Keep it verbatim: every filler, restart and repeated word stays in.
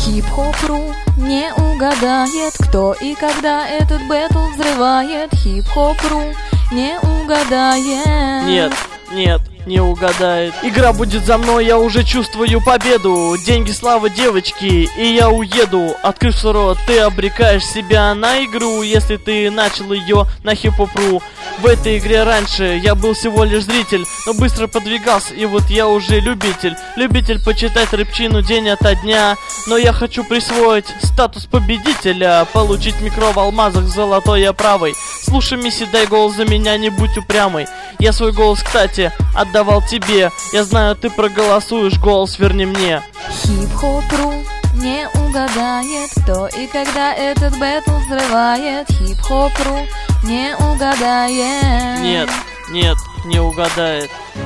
Хип-хоп.ру не угадает, кто и когда этот бэтл взрывает. Хип-хоп.ру не угадает. Нет, нет, не угадает. Игра будет за мной, я уже чувствую победу. Деньги, слава, девочки, и я уеду. Открыв рот, ты обрекаешь себя на игру, если ты начал ее на хип-хоп.ру. В этой игре раньше я был всего лишь зритель, но быстро подвигался, и вот я уже любитель. Любитель почитать рэпчину день ото дня. Но я хочу присвоить статус победителя, получить микро в алмазах золотой оправой. Слушай, Мисси, дай голос за меня, не будь упрямой. Я свой голос, кстати, отдавал тебе. Я знаю, ты проголосуешь, голос верни мне. Хип-хоп.ру не угадает, кто и когда этот бэтл взрывает. Хип-хоп.ру не угадает. Нет, нет, не угадает.